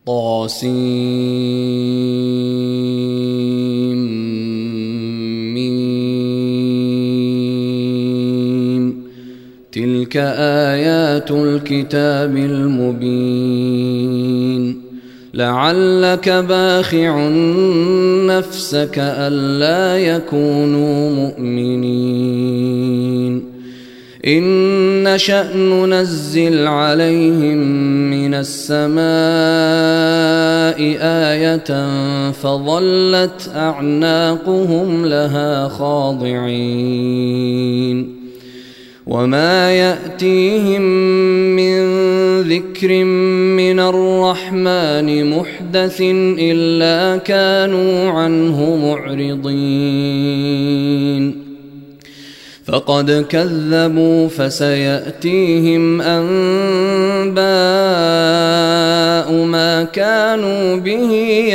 طاسيم تلك آيات الكتاب المبين لعلك باخع نفسك ألا يكونوا مؤمنين إن نشأ ننزل عليهم من السماء آية فظلت أعناقهم لها خاضعين وما يأتيهم من ذكر من الرحمن محدث إلا كانوا عنه معرضين فقد كذبوا فسيأتيهم أنباء ما كانوا به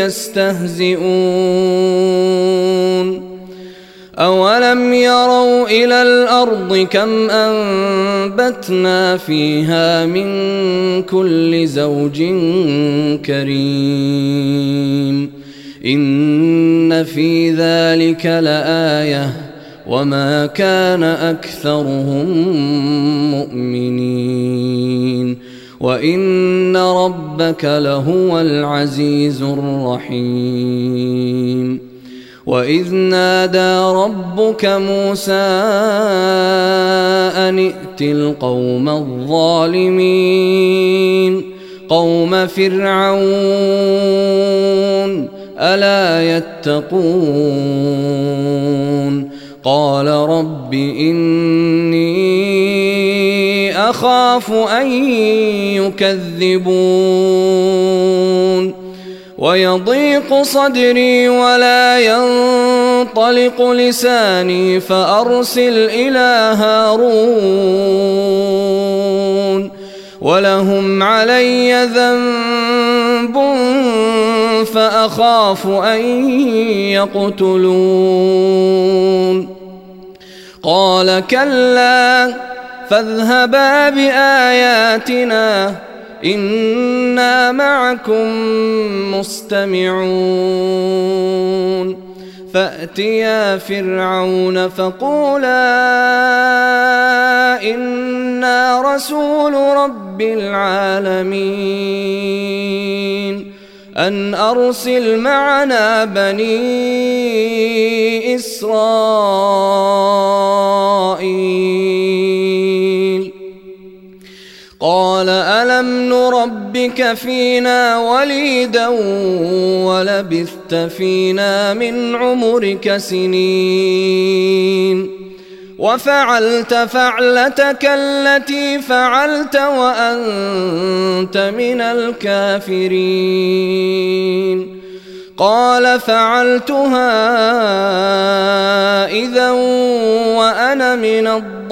يستهزئون أولم يروا إلى الأرض كم أنبتنا فيها من كل زوج كريم إن في ذلك لآية وما كان أكثرهم مؤمنين وإن ربك لهو العزيز الرحيم وإذ نادى ربك موسى أن ائت القوم الظالمين قوم فرعون ألا يتقون قال رب إني أخاف أن يكذبون ويضيق صدري ولا ينطلق لساني فأرسل إلى هارون ولهم علي ذنب فأخاف أن يقتلون قال كلا فاذهبا بآياتنا إنا معكم مستمعون فأتيا فرعون فقولا إنا رسول رب العالمين أن أرسل معنا بني إسرائيل قال ألم نربك فينا وليدا ولبثت فينا من عمرك سنين وفعلت فعلتك التي فعلت وأنت من الكافرين قال فعلتها إذا وأنا من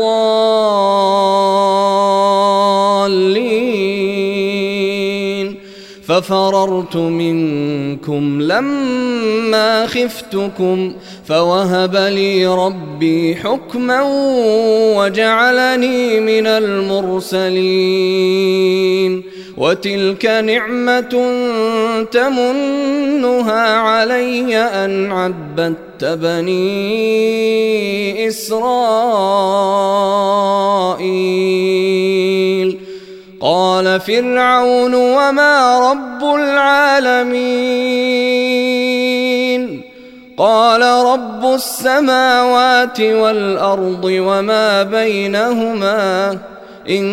الضالين ففررت منكم لما خفتكم فوهب لي ربي حكما وجعلني من المرسلين وتلك نعمة تمنها علي أن عبدت بني إسرائيل قال فرعون وما رب العالمين قال رب السماوات والأرض وما بينهما إن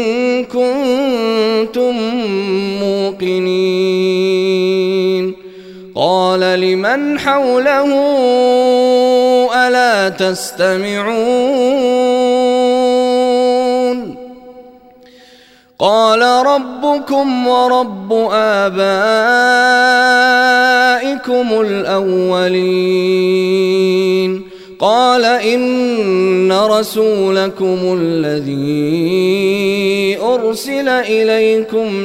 كنتم موقنين قال لمن حوله ألا تستمعون قال ربكم ورب آبائكم الأولين قال إن رسولكم الذي أرسل إليكم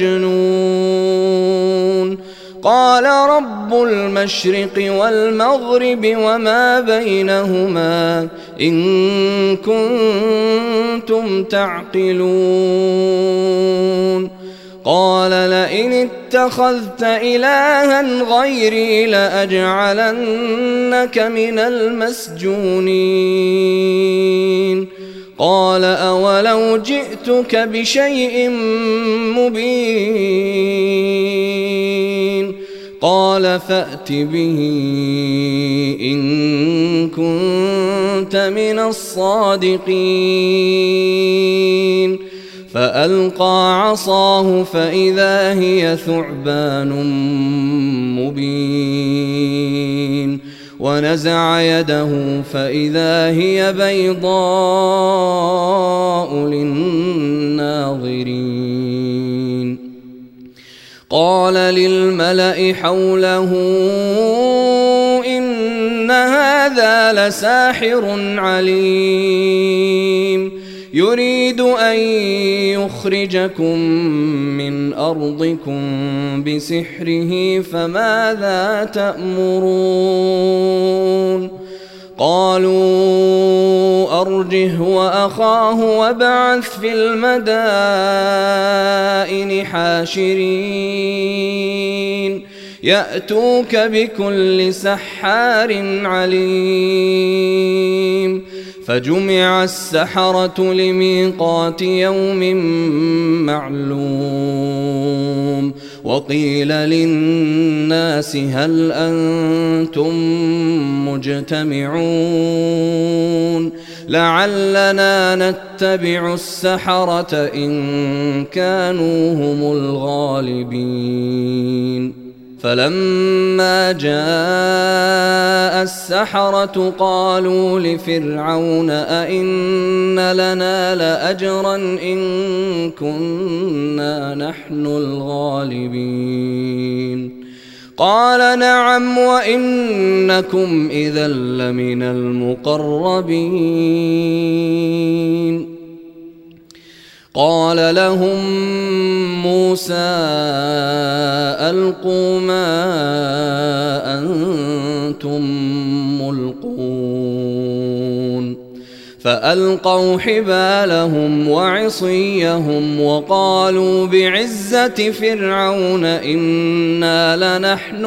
لمجنون قال رب المشرق والمغرب وما بينهما إن كنتم تعقلون قال لئن اتخذت إلها غيري لأجعلنك من المسجونين قال أولو جئتك بشيء مبين قال فأت به إن كنت من الصادقين فألقى عصاه فإذا هي ثعبان مبين ونزع يده فإذا هي بيضاء للناظرين قال للملأ حوله إن هذا لساحر عليم يريد أن يخرجكم من أرضكم بسحره فماذا تأمرون قالوا أرجه وأخاه وابعث في المدائن حاشرين يأتوك بكل سحار عليم فجمع السحرة لميقات يوم معلوم وقيل للناس هل أنتم مجتمعون لعلنا نتبع السحرة إن كانوا هم الغالبين فلما جاء السحرة قالوا لفرعون أئن لنا لأجرا إن كنا نحن الغالبين قال نعم وإنكم إذا لمن المقربين قال لهم موسى ألقوا ما أنتم ملقون فألقوا حبالهم وعصيهم وقالوا بعزة فرعون إنا لنحن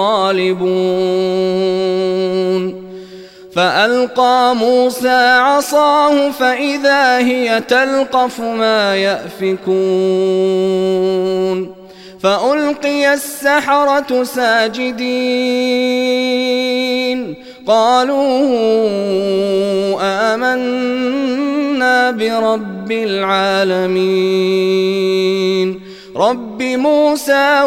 الغالبون فألقى موسى عصاه فإذا هي تلقف ما يأفكون فألقي السحرة ساجدين قالوا آمنا برب العالمين رب موسى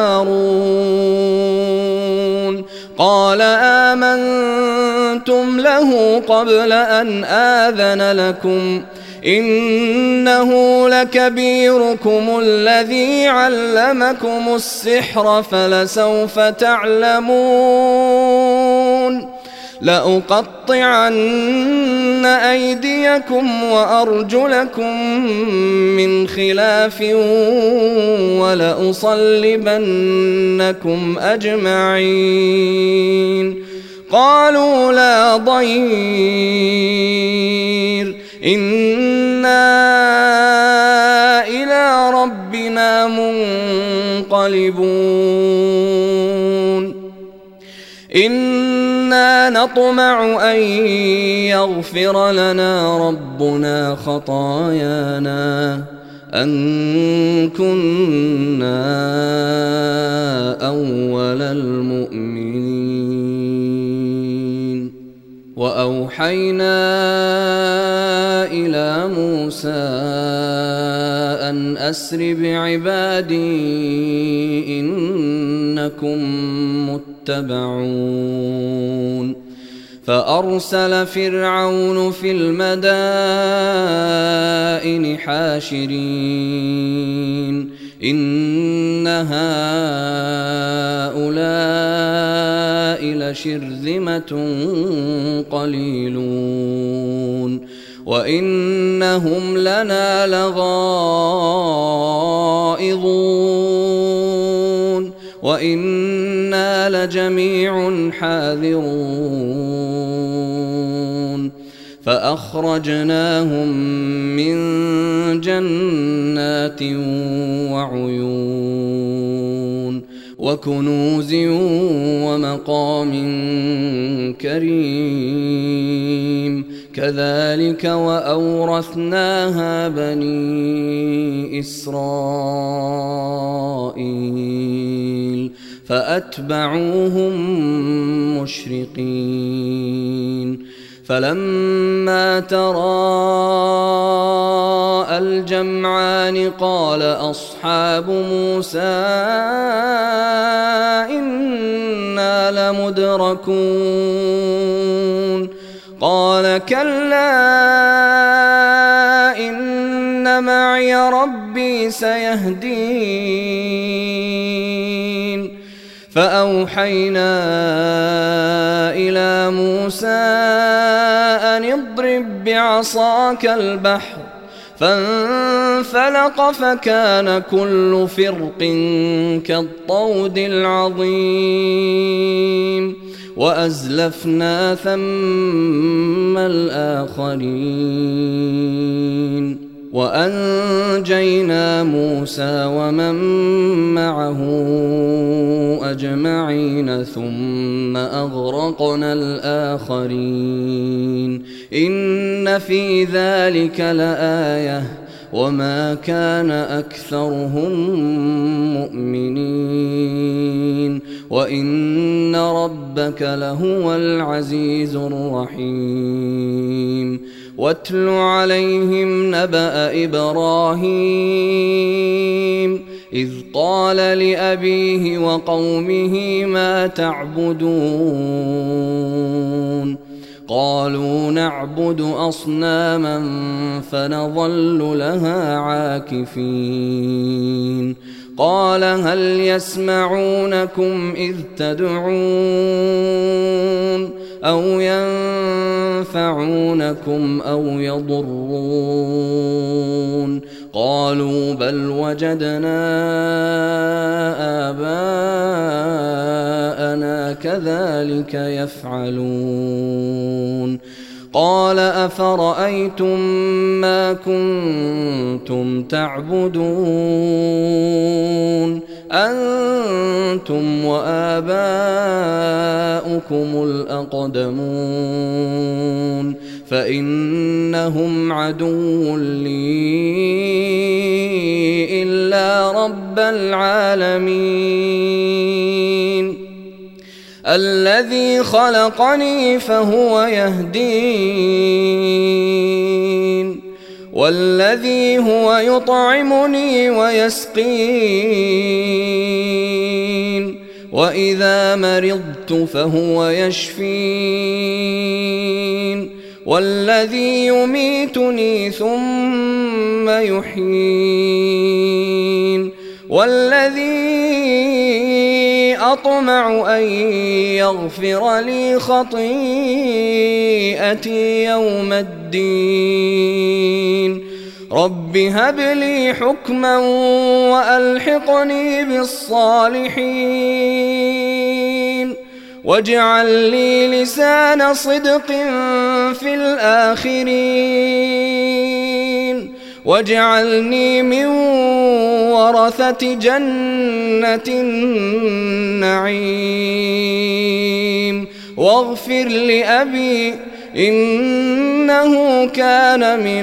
وهارون قال آمنتم له قبل أن آذن لكم إنه لكبيركم الذي علمكم السحر فلسوف تعلمون لأقطعن أيديكم وأرجلكم من خلاف ولأصلبنكم أجمعين قالوا لا ضير إنا إلى ربنا منقلبون إنا نطمع أن يغفر لنا ربنا خطايانا أن كنا أول المؤمنين وأوحينا إلى موسى أن أسر بعبادي إنكم متبعون فأرسل فرعون في المدائن حاشرين إن هؤلاء لشرذمة قليلون وإنهم لنا لغائظون وإنا لجميع حاذرون فأخرجناهم من جنات وعيون وكنوز ومقام كريم كذلك وأورثناها بني إسرائيل فأتبعوهم مشرقين فلما تراءى الجمعان قال أصحاب موسى إنا لمدركون قال كلا إن معي ربي سيهدين فأوحينا إلى موسى أن اضرب بعصاك البحر فانفلق فكان كل فرق كالطود العظيم وأزلفنا ثم الآخرين وأنجينا موسى ومن معه أجمعين ثم أغرقنا الآخرين إن في ذلك لآية وما كان أكثرهم مؤمنين وإن ربك لهو العزيز الرحيم واتل عليهم نبأ إبراهيم إذ قال لأبيه وقومه ما تعبدون قالوا نعبد أصناما فنظل لها عاكفين قال هل يسمعونكم إذ تدعون أو ينفعونكم أو يضرون قالوا بل وجدنا آباءنا كذلك يفعلون قال أفرأيتم ما كنتم تعبدون أنتم وآباؤكم الأقدمون فإنهم عدو لي إلا رب العالمين الذي خلقني فهو يهدين والذي هو يطعمني ويسقين وإذا مرضت فهو يشفين والذي يميتني ثم يحيين والذي أطمع أن يغفر لي خطيئتي يوم الدين رب هب لي حكما وألحقني بالصالحين واجعل لي لسان صدق في الآخرين واجعلني من ورثة جنة النعيم واغفر لأبي إنه كان من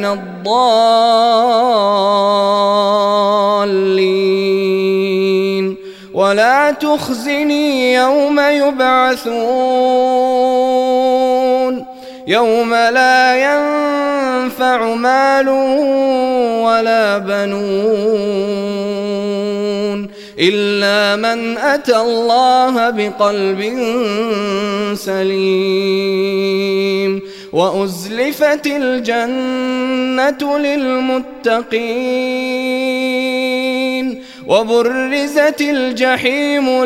الضالين ولا تخزني يوم يبعثون يوم لا ينفع مال ولا بنون إلا من أتى الله بقلب سليم وأزلفت الجنة للمتقين وبرزت الجحيم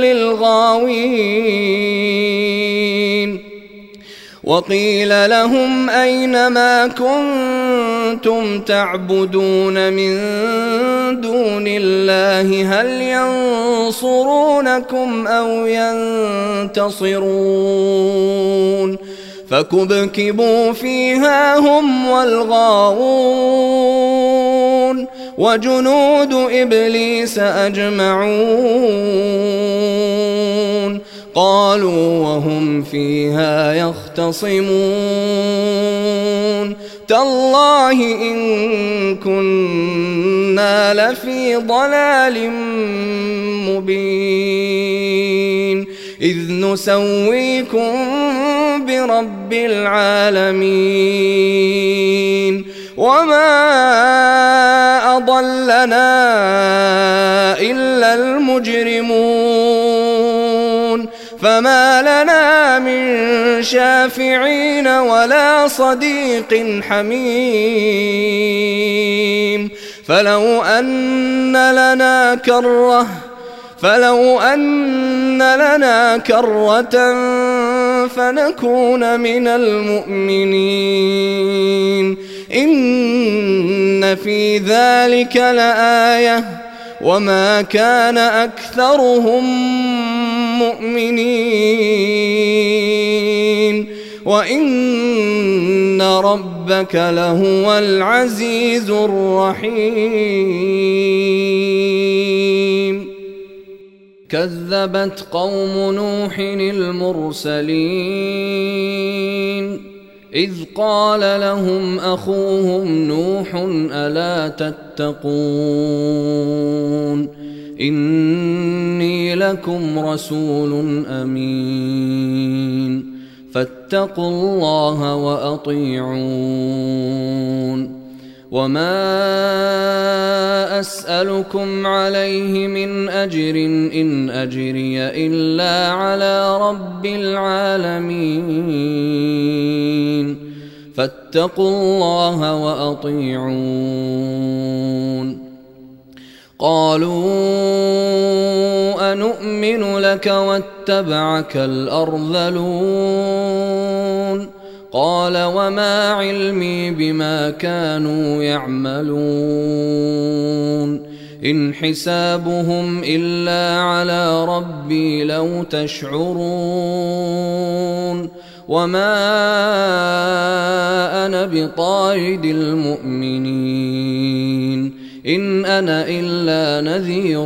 للغاوين وقيل لهم أين ما كنتم تعبدون من دون الله هل ينصرونكم أو ينتصرون فكبكبوا فيها هم والغاوون وجنود إبليس أجمعون قالوا وهم فيها يختصمون تالله إن كنا لفي ضلال مبين إذ نسويكم برب العالمين وما أضلنا إلا المجرمون فما لنا من شافعين ولا صديق حميم فلو أن لنا كرة فنكون من المؤمنين إن في ذلك لآية وما كان أكثرهم مؤمنين وإن ربك لهو العزيز الرحيم كذبت قوم نوح المرسلين إذ قال لهم أخوهم نوح ألا تتقون إني لكم رسول أمين فاتقوا الله وأطيعون وما أسألكم عليه من أجر إن أجري إلا على رب العالمين فاتقوا الله وأطيعون قالوا أنؤمن لك واتبعك الأرذلون قال وما علمي بما كانوا يعملون إن حسابهم إلا على ربي لو تشعرون وما أنا بطارد المؤمنين إن أنا إلا نذير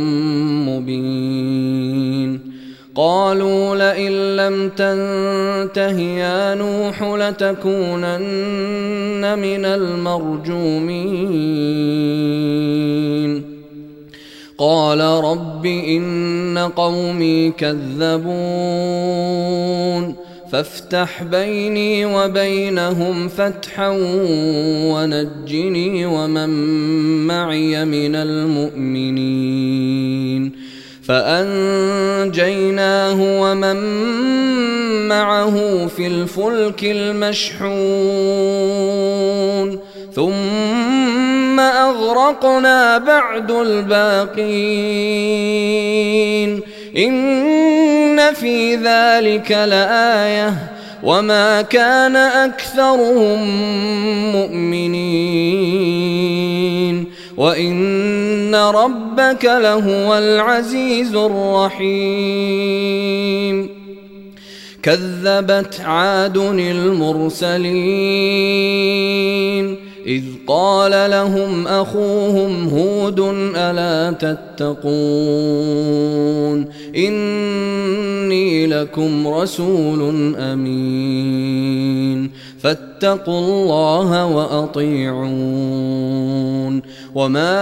مبين قالوا لئن لم تنته يا نوح لتكونن من المرجومين قال رب إن قومي كذبون فافتح بيني وبينهم فتحا ونجني ومن معي من المؤمنين فأنجيناه ومن معه في الفلك المشحون ثم أغرقنا بعد الباقين إن في ذلك لآية وما كان أكثرهم مؤمنين وإن ربك لهو العزيز الرحيم كذبت عاد المرسلين إذ قال لهم أخوهم هود ألا تتقون إني لكم رسول أمين فاتقوا الله وأطيعون وما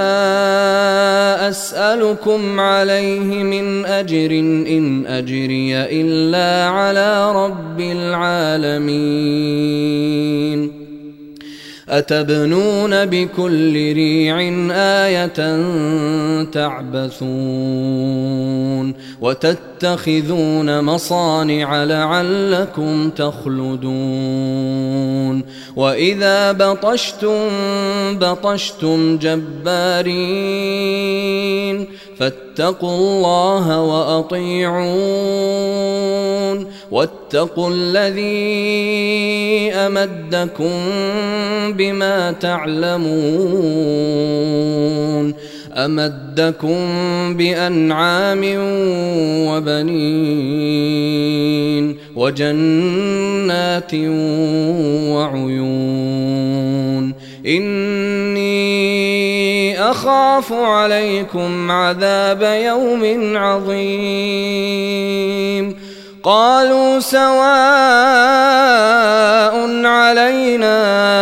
أسألكم عليه من أجر إن أجري إلا على رب العالمين أتبنون بكل ريع آية تعبثون وتتخذون مصانع لعلكم تخلدون وإذا بطشتم بطشتم جبارين فاتقوا الله وأطيعون واتقوا الذي أمدكم بما تعلمون أمدكم بأنعام وبنين وجنات وعيون إني أخاف عليكم عذاب يوم عظيم قالوا سواء علينا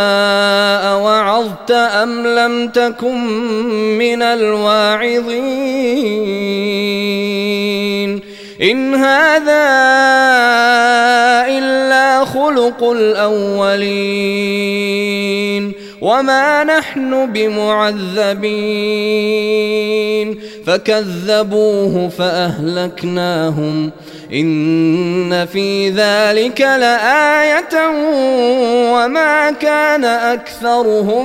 أوعظت أم لم تكن من الواعظين إن هذا إلا خلق الأولين وما نحن بمعذبين فكذبوه فأهلكناهم إن في ذلك لآية وما كان أكثرهم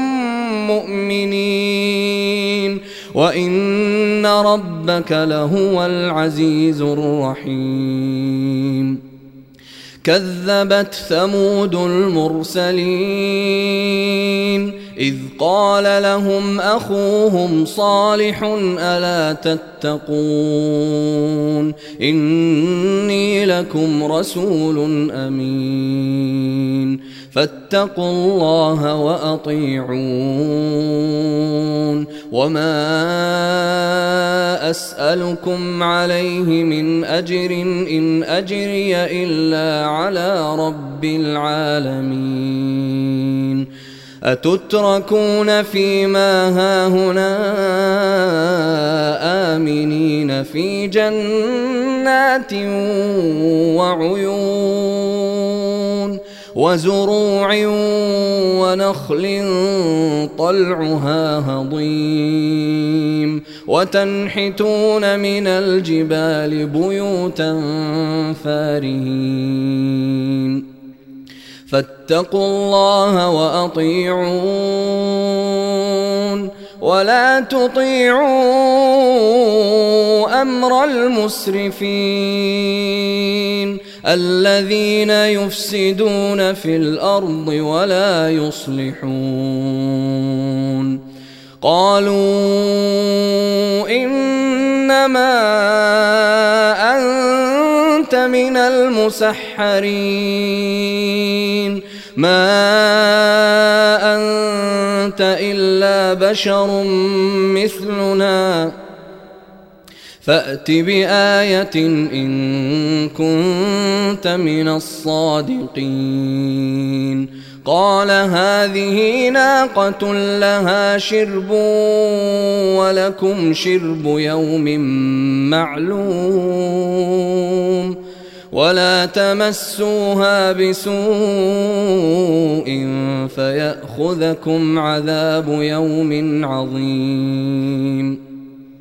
مؤمنين وإن ربك لهو العزيز الرحيم كذبت ثمود المرسلين إذ قال لهم أخوهم صالح ألا تتقون إني لكم رسول أمين فاتقوا الله وأطيعون وما أسألكم عليه من أجر إن أجري إلا على رب العالمين أتتركون فيما هاهنا آمنين في جنات وعيون وزروع ونخل طلعها هضيم وتنحتون من الجبال بيوتا فارهين فاتقوا الله وأطيعون ولا تطيعوا أمر المسرفين الذين يفسدون في الأرض ولا يصلحون قالوا إنما أنت من المسحرين ما أنت إلا بشر مثلنا فأت بآية إن كنت من الصادقين قال هذه ناقة لها شرب ولكم شرب يوم معلوم ولا تمسوها بسوء فيأخذكم عذاب يوم عظيم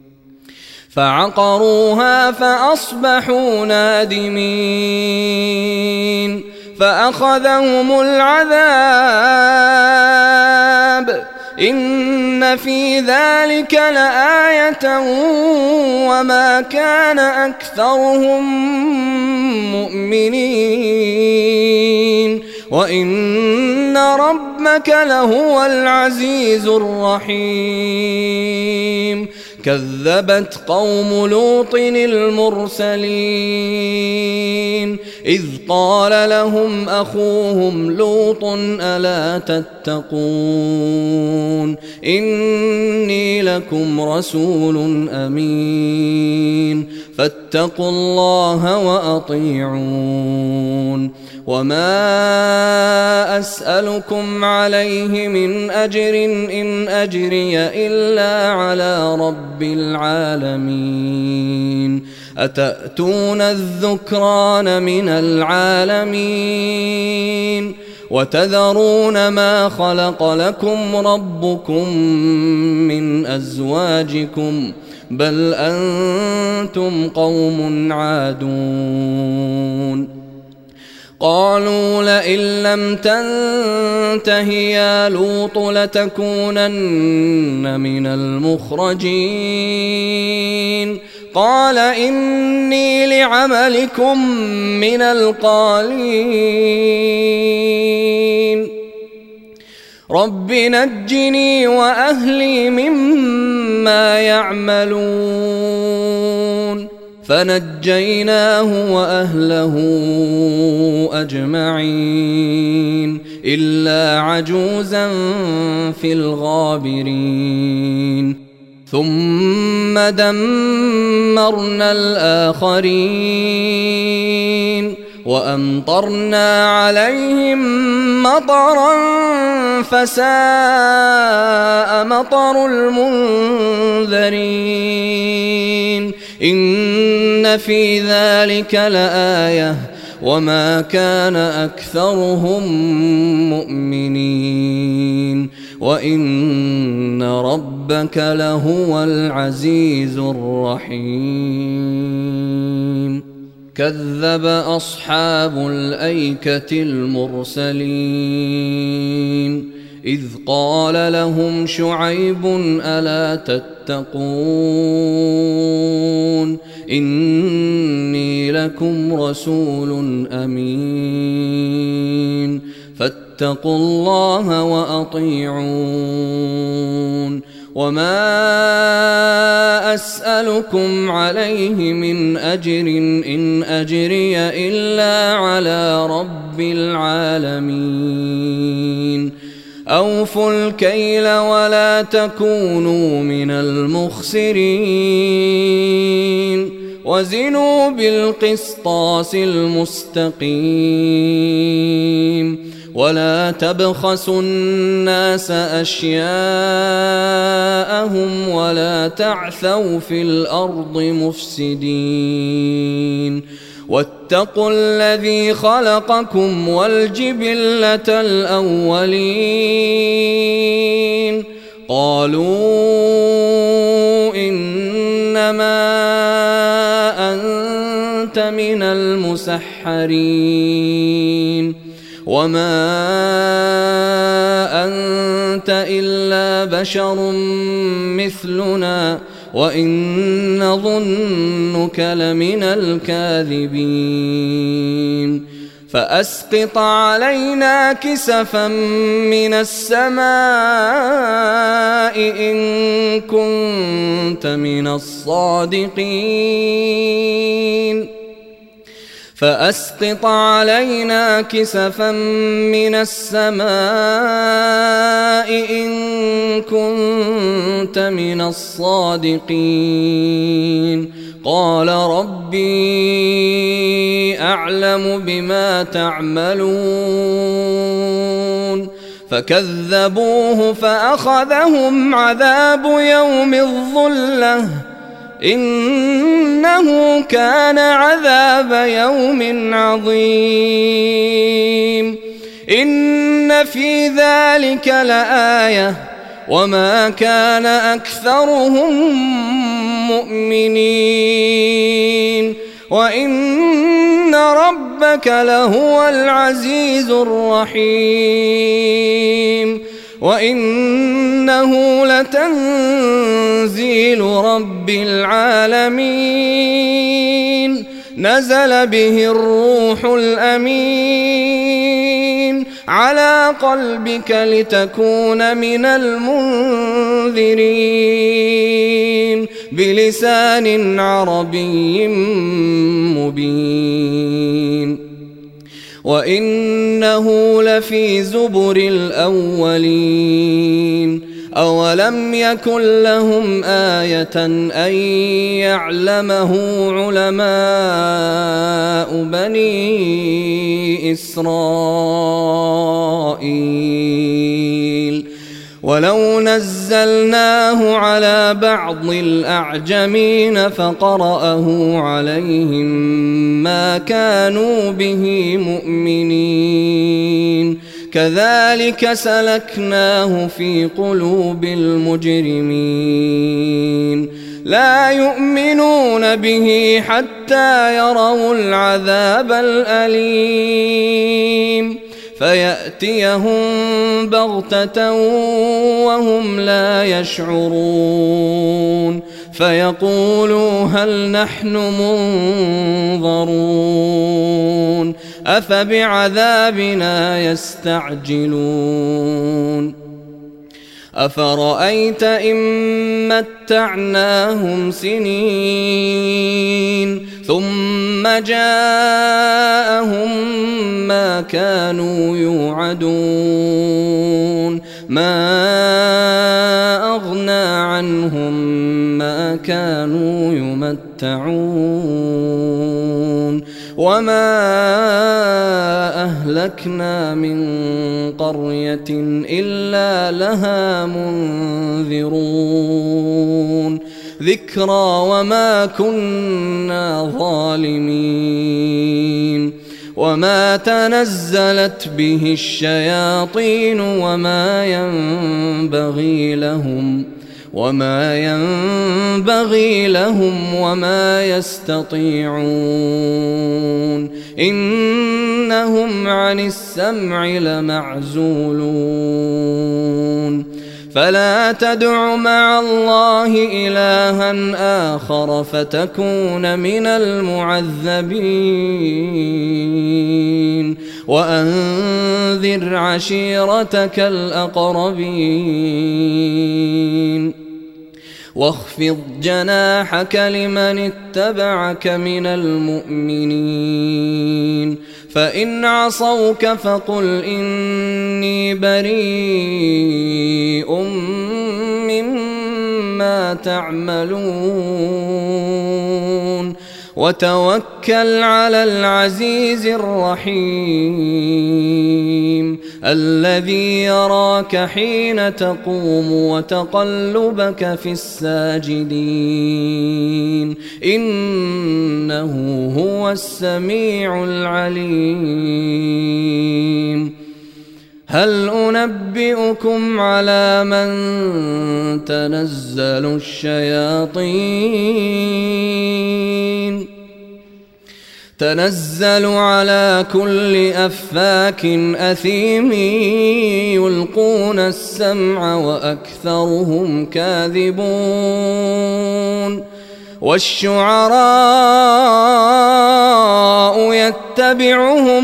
فعقروها فأصبحوا نادمين فأخذهم العذاب إن في ذلك لآية وما كان أكثرهم مؤمنين وإن ربك لهو العزيز الرحيم كذبت قوم لوط المرسلين إذ قال لهم أخوهم لوط ألا تتقون إني لكم رسول أمين فاتقوا الله وأطيعون وما أسألكم عليه من أجر إن أجري إلا على رب العالمين أتأتون الذكران من العالمين وتذرون ما خلق لكم ربكم من أزواجكم بل أنتم قوم عادون قالوا لئن لم تنته يا لوط لتكونن من المخرجين قال إني لعملكم من القالين رب نجني وأهلي مما يعملون فنجيناه وأهله أجمعين إلا عجوزا في الغابرين ثم دمرنا الآخرين وأمطرنا عليهم مطرا فساء مطر المنذرين إن في ذلك لآية وما كان أكثرهم مؤمنين وإن ربك لهو العزيز الرحيم كذب أصحاب الأيكة المرسلين إذ قال لهم شعيب ألا تتقون إني لكم رسول أمين فاتقوا الله وأطيعون وما أسألكم عليه من أجر إن أجري إلا على رب العالمين أوفوا الكيل ولا تكونوا من المخسرين وزنوا بالقسطاس المستقيم ولا تبخسوا الناس أشياءهم ولا تعثوا في الأرض مفسدين واتقوا الذي خلقكم والجبلة الأولين قالوا إنما أنت من المسحرين وما أنت إلا بشر مثلنا وإن نظنك لمن الكاذبين فأسقط علينا كسفا من السماء إن كنت من الصادقين فأسقط علينا كسفا من السماء إن كنت من الصادقين قال ربي أعلم بما تعملون فكذبوه فأخذهم عذاب يوم الظلة إنه كان عذاب يوم عظيم إن في ذلك لآية وما كان أكثرهم مؤمنين وإن ربك لهو العزيز الرحيم وإنه لتنزيل رب العالمين نزل به الروح الأمين على قلبك لتكون من المنذرين بلسان عربي مبين وإنه لفي زبر الأولين أولم يكن لهم آية أن يعلمه علماء بني إسرائيل ولو نزلناه على بعض الأعجمين فقرأه عليهم ما كانوا به مؤمنين كذلك سلكناه في قلوب المجرمين لا يؤمنون به حتى يروا العذاب الأليم فيأتيهم بغتة وهم لا يشعرون فيقولوا هل نحن منظرون أفبعذابنا يستعجلون أفرأيت إن متعناهم سنين ثم جاءهم ما كانوا يوعدون ما أغنى عنهم ما كانوا يمتعون وما أهلكنا من قرية إلا لها منذرون ذكرى وما كنا ظالمين وما تنزلت به الشياطين وما ينبغي لهم وما يستطيعون إنهم عن السمع لمعزولون فلا تدع مع الله إلها آخر فتكون من المعذبين وأنذر عشيرتك الأقربين واخفض جناحك لمن اتبعك من المؤمنين فإن عصوك فقل إني بريء مما تعملون وتوكل على العزيز الرحيم الذي يراك حين تقوم وتقلبك في الساجدين إنه هو السميع العليم هل أنبئكم على من تنزل الشياطين تنزل على كل أفاك أثيم يلقون السمع وأكثرهم كاذبون والشعراء يتبعهم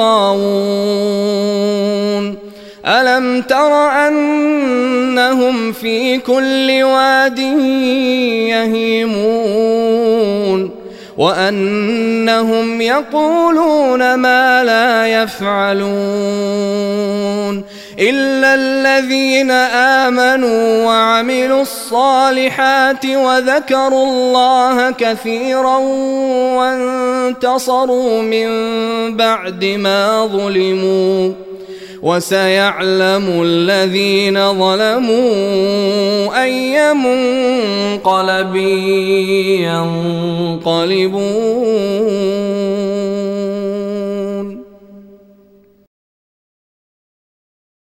الغاوون ألم تر أنهم في كل واد يهيمون وأنهم يقولون ما لا يفعلون إلا الذين آمنوا وعملوا الصالحات وذكروا الله كثيرا وانتصروا من بعد ما ظلموا وسيعلم الذين ظلموا أي منقلب ينقلبون